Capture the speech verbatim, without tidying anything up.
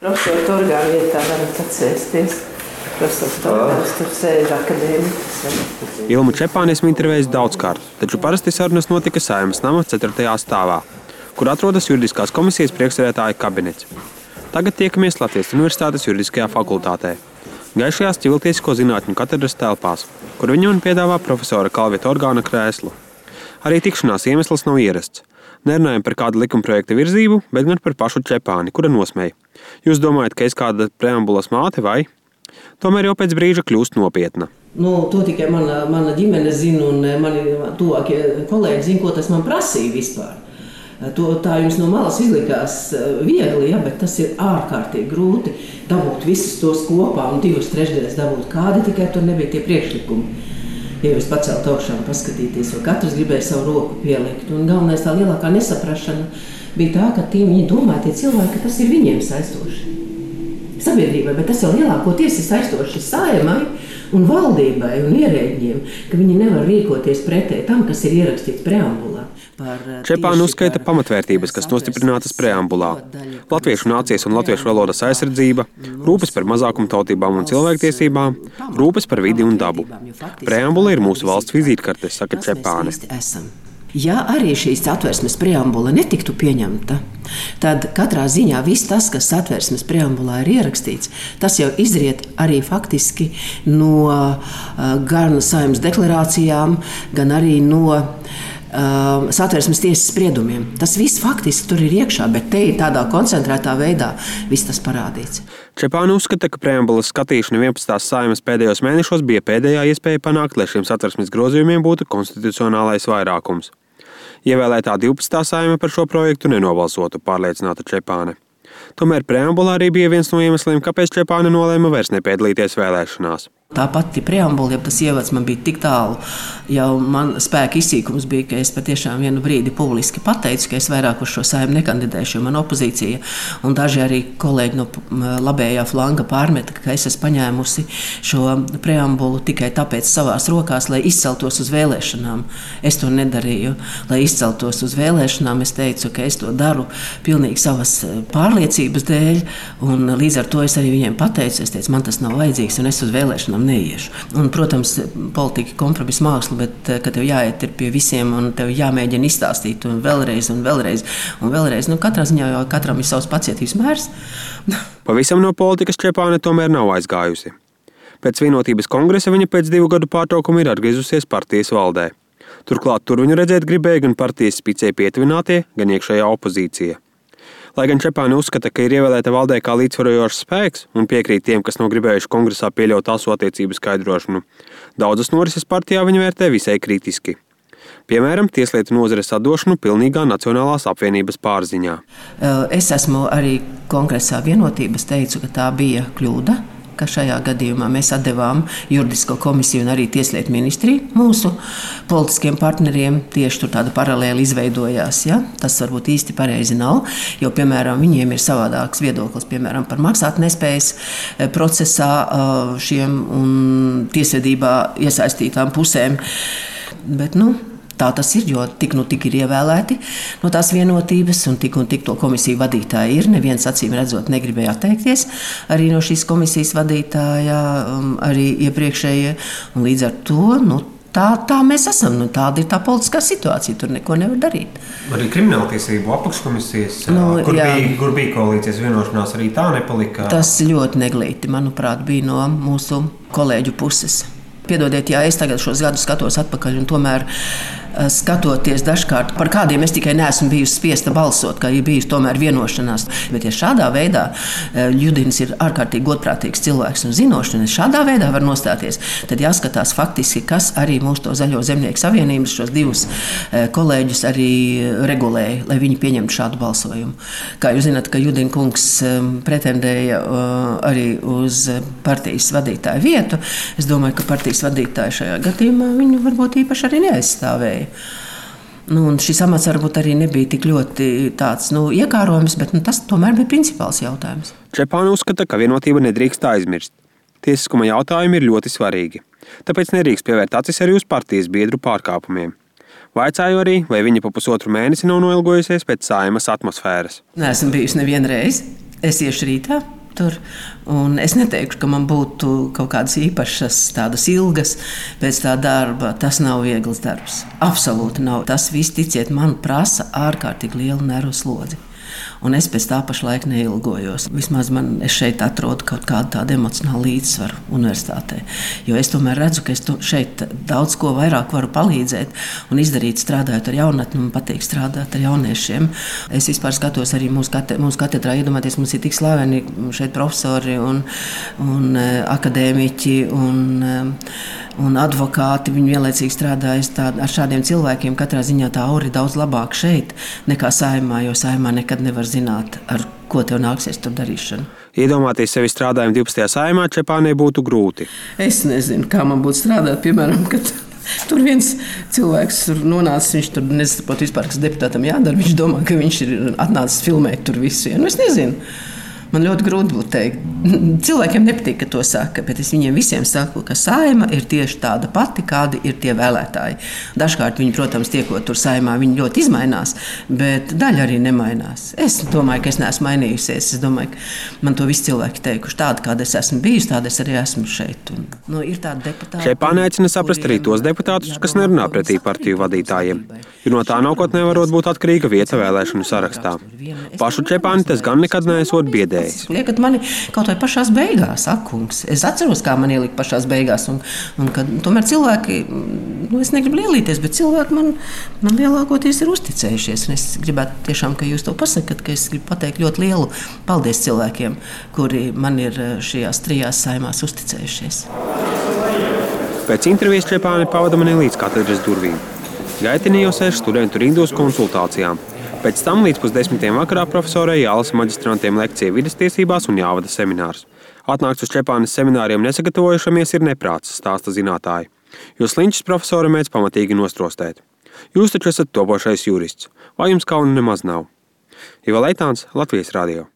Profesora Torgāna vietā varat atsēsties. Profesors Torgāns tur sēž akadēmikas. Ilmu Čepāni esmu intervējis daudzkārt, taču parasti sarunas notika Saeimas nama ceturtajā stāvā, kur atrodas juridiskās komisijas priekšsēdētāja kabinets. Tagad tiekamies Latvijas Universitātes juridiskajā fakultātē, gaišajās civiltiesisko zinātņu katedras telpās, kur viņi man piedāvā profesora Kalvija Torgāna krēslu. Arī tikšanās iemesls nav ierasts. Nerunājam par kādu likumprojekta virzību, bet gan par pašu Čepāni, kura nosmēja. Jūs domājat, ka es kāda preambulas māte vai? Tomēr jau pēc brīža kļūst nopietna. Nu, to tikai mana, mana ģimene zina un mani tuvākie kolēģi zina, ko tas man prasīja vispār. To, tā jums no malas izlikās viegli, ja, bet tas ir ārkārtīgi grūti dabūt visus tos kopā un divas trešdaļas dabūt kādi, tikai tur nebija tie priekšlikumi. Ja jūs pacelt augšā un paskatīties, jo katrs gribēja savu roku pielikt. Un galvenais tā lielākā nesaprašana bija tā, ka tie viņi domāja, tie cilvēki, ka tas ir viņiem saistoši. Sabiedrībai, bet tas jau lielākoties ir saistoši Saeimai un valdībai un ierēģiem, ka viņi nevar rīkoties pretēji tam, kas ir ierakstīts preambulā. Čepāni uzskaita pamatvērtības, kas nostiprinātas preambulā. Latviešu nācijas un latviešu valodas aizsardzība, rūpes par mazākumtautībām un cilvēktiesībām, rūpes par vidi un dabu. Preambula ir mūsu valsts vizītkarte, saka Čepāni. Ja arī šīs Satversmes preambula netiktu pieņemta, tad katrā ziņā viss tas, kas Satversmes preambulā ir ierakstīts, tas jau izriet arī faktiski no gan Saeimas deklarācijām, gan arī no uh, Satversmes tiesas spriedumiem. Tas viss faktiski tur ir iekšā, bet te ir tādā koncentrētā veidā viss tas parādīts. Čepāni uzskata, ka preambulas skatīšana vienpadsmitās Saeimas pēdējos mēnešos bija pēdējā iespēja panākt, lai šiem Satversmes grozījumiem būtu konstitucionālais vairākums. Ievēlētā divpadsmitā Saeima par šo projektu nenobalsotu, pārliecināta Čepāne. Tomēr preambulā arī bija viens no iemesliem, kāpēc Čepāne nolēma vairs nepiedalīties vēlēšanās. Tā pati preambula, ja tas ievads man bija tik tālu, jau man spēka izsīkums bija, ka es patiešām vienu brīdi publiski pateicu, ka es vairāk uz šo Saeimu nekandidēšu, jo man opozīcija un daži arī kolēģi no labējā flanga pārmeta, ka es esmu paņēmusi šo preambulu tikai tāpēc savās rokās, lai izceltos uz vēlēšanām. Es to nedarīju, lai izceltos uz vēlēšanām. Es teicu, ka es to daru pilnīgi savas pārliecības dēļ, un līdz ar to es arī viņiem pateicu, es teicu, man tas nav vajadzīgs, un es uz vēlēšanām neiešu. Un, protams, politika ir kompromisa māksla, bet ka tev jāiet ir pie visiem un tev jāmēģina izstāstīt un vēlreiz un vēlreiz un vēlreiz. Nu, katrā ziņā jau katram ir savs pacietības mērs. Pavisam no politikas Čepāne tomēr nav aizgājusi. Pēc Vienotības kongresa viņa pēc divu gadu pārtraukuma ir atgriezusies partijas valdē. Turklāt tur viņu redzēt gribēja gan partijas spicē pietuvinātie, gan iekšējā opozīcija. Lai gan Čepāni uzskata, ka ir ievēlēta valdē kā līdzsvarojošs spēks un piekrīt tiem, kas nav gribējuši kongresā pieļaut asu attiecību skaidrošanu, daudzas norises partijā viņa vērtē visai kritiski. Piemēram, tieslietu nozares atdošanu pilnīgā Nacionālās apvienības pārziņā. Es esmu arī kongresā Vienotības teicu, ka tā bija kļūda, ka šajā gadījumā mēs atdevām juridisko komisiju un arī tieslietu ministriju mūsu politiskiem partneriem. Tieši tur tāda paralēli izveidojās. Ja? Tas varbūt īsti pareizi nav, jo, piemēram, viņiem ir savādāks viedoklis, piemēram, par maksātnespējas procesā šiem un tiesvedībā iesaistītām pusēm. Bet, nu, tā tas ir, jo tik nu tik ir ievēlēti no tās Vienotības un tik un tik to komisiju vadītāji ir. Neviens acīm redzot negribēja atteikties arī no šīs komisijas vadītāja, arī iepriekšējie. Un līdz ar to, nu, tā, tā mēs esam. Nu, tāda ir tā politiskā situācija, tur neko nevar darīt. Arī krimināltiesību apakškomisijas, nu, kur, bija, kur bija koalīcijas vienošanās, arī tā nepalika. Tas ļoti neglīti, manuprāt, bija no mūsu kolēģu puses. Piedodiet, ja es tagad šos gadus skatos atpakaļ un tomēr skatoties dažkārt, par kādiem es tikai neesmu bijusi spiesta balsot, ka ir bijusi tomēr vienošanās. Bet ja šādā veidā Ļudins ir ārkārtīgi godprātīgs cilvēks un zinošs, un šādā veidā var nostāties, tad jāskatās faktiski, kas arī mūsu to Zaļo zemnieku savienības šos divus kolēģus arī regulēja, lai viņi pieņemtu šādu balsojumu. Kā jūs zināt, ka Ļudina kungs pretendēja arī uz partijas vadītāju vietu, es domāju, ka partijas vadītāji šajā gadījumā viņu varbūt īpaši arī neaizstāvēja. Nu, šis amats varbūt arī nebija tik ļoti tāds, nu, iekārojams, bet nu, tas tomēr bija principāls jautājums. Čepāni uzskata, ka vienotība nedrīkst aizmirst. Tiesiskuma jautājumi ir ļoti svarīgi. Tāpēc nedrīkst pievērt acis arī uz partijas biedru pārkāpumiem. Vaicāju arī, vai viņa pa pusotru mēnesi nav noilgojusies pēc Saeimas atmosfēras. Neesmu bijusi nevienreiz. Es iešu rītā. tur. Un es neteikšu, ka man būtu kaut kādas īpašas, tādas ilgas pēc tā darba. Tas nav viegls darbs. Absolūti nav. Tas viss, ticiet man, prasa ārkārtīgi lielu nervu slodzi. Un es pēc tā pašlaik neilgojos. Vismaz man šeit atrodu kaut kādu tādu emocionālu līdzsvaru universitātē. Jo es tomēr redzu, ka es šeit daudz ko vairāk varu palīdzēt un izdarīt, strādājot ar jaunatni. Man patīk strādāt ar jauniešiem. Es vispār skatos arī mūsu, kate, mūsu katedrā, iedomāties, mums ir tik slaveni šeit profesori un, un akadēmiķi un, un advokāti. Viņi vienlaicīgi strādājas tā, ar šādiem cilvēkiem. Katrā ziņā tā aura ir daudz labāk šeit nekā Saeimā, jo Saeimā nekad nevar zināt, ar ko tev nāksies tur darīšana. Iedomāties sevi strādājumu divpadsmitajā Saeimā Čepānei būtu grūti. Es nezinu, kā man būtu strādāt, piemēram, kad tur viens cilvēks tur nonācis, viņš tur nesaprot vispār, kas deputātam jādara. Viņš domā, ka viņš ir atnācis filmēt tur visu. Ja? Nu, es nezinu. Man ļoti grūti būtu teikt. Cilvēkiem nepatīk, ka to saka, bet es viņiem visiem saku, ka Saeima ir tieši tāda pati, kādi ir tie vēlētāji. Dažkārt viņi, protams, tiekot tur Saeimā, viņi ļoti izmainās, bet daļa arī nemainās. Es domāju, ka es neesmu mainījusies. Es domāju, ka man to visi cilvēki teikuši. Tāda, kāda es esmu bijusi, tāda es arī esmu šeit. Un, nu, ir tādi deputāti. Čepāne aicina saprast arī tos deputātus, kas nerunā pretī partiju vadītājiem. Jo no tā nākotnē varot būt atkarīga vieta vēlēšanu sarakstā. Pašu Čepāni tas gan nekad neesot biedējis. Liekat mani kaut vai pašās beigās, akungs. Es atceros, kā man ielika pašās beigās. Un, un kad, tomēr cilvēki, nu es negribu lielīties, bet cilvēki man, man lielākoties ir uzticējušies. Un es gribētu tiešām, ka jūs to pasakat, ka es gribu pateikt ļoti lielu paldies cilvēkiem, kuri man ir šajās trijās saimās uzticējušies. Pēc intervijas Čepāne pavada mani līdz katedras durvīm. Gaitenī jau sēž studentu rindos konsultācijām. Pēc tam līdz pusdesmitiem vakarā profesorai jālasa maģistrantiem lekcija vides tiesībās un jāvada seminārs. Atnākt uz Čepānes semināriem nesagatavojušamies ir neprāts, stāsta zinātāji, jo sliņķis profesora mēdz pamatīgi nostrostēt. Jūs taču esat topošais jurists, vai jums kauna nemaz nav? Ivo Leitāns, Latvijas radio.